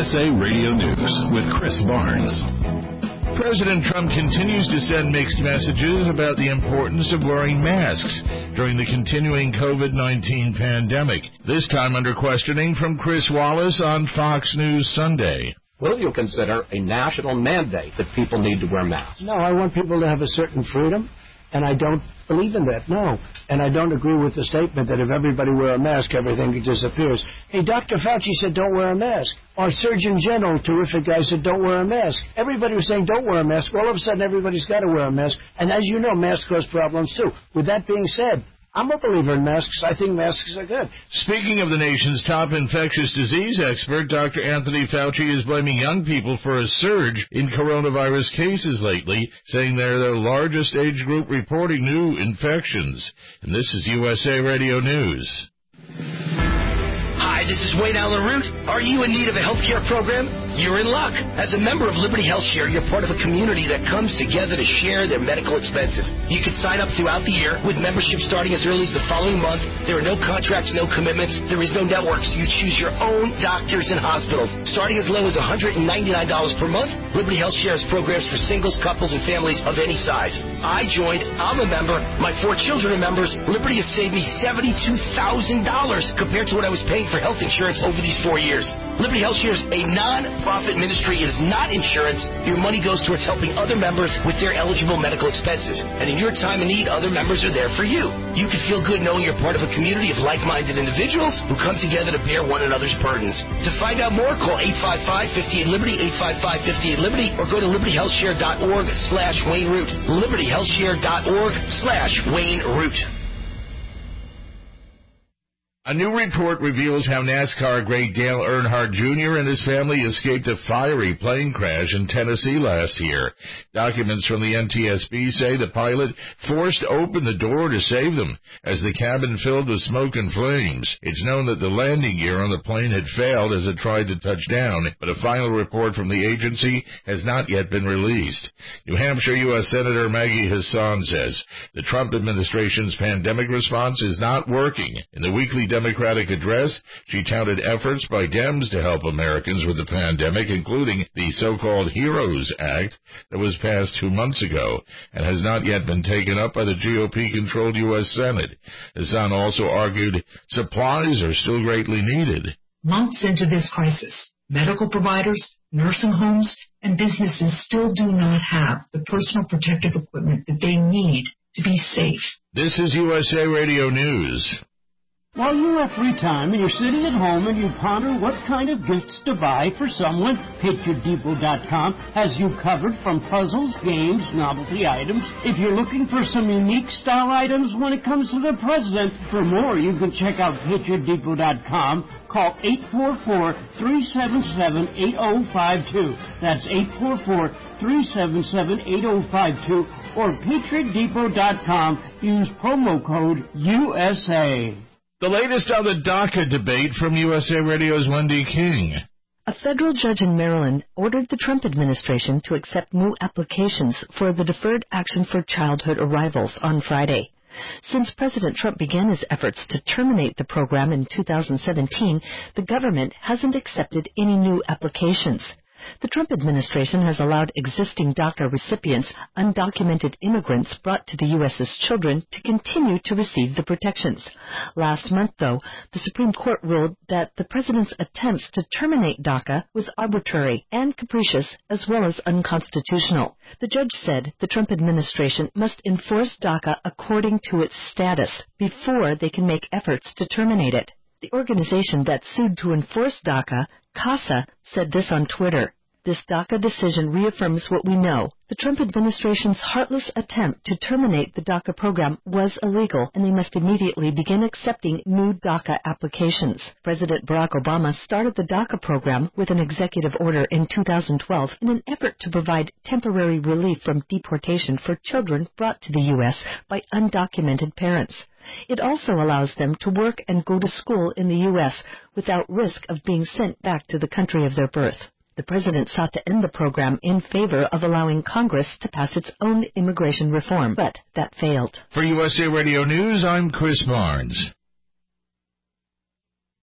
USA Radio News with Chris Barnes. President Trump continues to send mixed messages about the importance of wearing masks during the continuing COVID-19 pandemic, this time under questioning from Chris Wallace on Fox News Sunday. Will you consider a national mandate that people need to wear masks? No, I want people to have a certain freedom, and I don't believe in that, no. And I don't agree with the statement that if everybody wear a mask, everything disappears. Hey, Dr. Fauci said don't wear a mask. Our Surgeon General, terrific guy, said don't wear a mask. Everybody was saying don't wear a mask. All of a sudden, everybody's got to wear a mask. And as you know, masks cause problems, too. With that being said, I'm a believer in masks. I think masks are good. Speaking of the nation's top infectious disease expert, Dr. Anthony Fauci is blaming young people for a surge in coronavirus cases lately, saying they're the largest age group reporting new infections. And this is USA Radio News. Hi, this is Wayne Allen Root. Are you in need of a health care program? You're in luck. As a member of Liberty Health Share, you're part of a community that comes together to share their medical expenses. You can sign up throughout the year with membership starting as early as the following month. There are no contracts, no commitments. There is no network, so you choose your own doctors and hospitals. Starting as low as $199 per month, Liberty Health Share has programs for singles, couples, and families of any size. I joined. I'm a member. My 4 children are members. Liberty has saved me $72,000 compared to what I was paying for health insurance over these 4 years. Liberty Health Share is a non-profit ministry. It is not insurance. Your money goes towards helping other members with their eligible medical expenses. And in your time of need, other members are there for you. You can feel good knowing you're part of a community of like-minded individuals who come together to bear one another's burdens. To find out more, call 855-58-LIBERTY, 855-58-LIBERTY, or go to libertyhealthshare.org/Wayne Root. libertyhealthshare.org/Wayne Root. A new report reveals how NASCAR great Dale Earnhardt Jr. and his family escaped a fiery plane crash in Tennessee last year. Documents from the NTSB say the pilot forced open the door to save them as the cabin filled with smoke and flames. It's known that the landing gear on the plane had failed as it tried to touch down, but a final report from the agency has not yet been released. New Hampshire U.S. Senator Maggie Hassan says the Trump administration's pandemic response is not working. In the weekly Democratic address, she touted efforts by Dems to help Americans with the pandemic, including the so-called HEROES Act that was passed 2 months ago and has not yet been taken up by the GOP-controlled U.S. Senate. Hassan also argued supplies are still greatly needed. Months into this crisis, medical providers, nursing homes, and businesses still do not have the personal protective equipment that they need to be safe. This is USA Radio News. While you have free time and you're sitting at home and you ponder what kind of gifts to buy for someone, PatriotDepot.com has you covered from puzzles, games, novelty items. If you're looking for some unique style items when it comes to the president, for more you can check out PatriotDepot.com. Call 844-377-8052. That's 844-377-8052. Or PatriotDepot.com. Use promo code USA. The latest on the DACA debate from USA Radio's Wendy King. A federal judge in Maryland ordered the Trump administration to accept new applications for the Deferred Action for Childhood Arrivals on Friday. Since President Trump began his efforts to terminate the program in 2017, the government hasn't accepted any new applications. The Trump administration has allowed existing DACA recipients, undocumented immigrants brought to the U.S. as children, to continue to receive the protections. Last month, though, the Supreme Court ruled that the president's attempts to terminate DACA was arbitrary and capricious as well as unconstitutional. The judge said the Trump administration must enforce DACA according to its status before they can make efforts to terminate it. The organization that sued to enforce DACA, CASA, said this on Twitter. This DACA decision reaffirms what we know. The Trump administration's heartless attempt to terminate the DACA program was illegal, and they must immediately begin accepting new DACA applications. President Barack Obama started the DACA program with an executive order in 2012 in an effort to provide temporary relief from deportation for children brought to the U.S. by undocumented parents. It also allows them to work and go to school in the U.S. without risk of being sent back to the country of their birth. The president sought to end the program in favor of allowing Congress to pass its own immigration reform, but that failed. For USA Radio News, I'm Chris Barnes.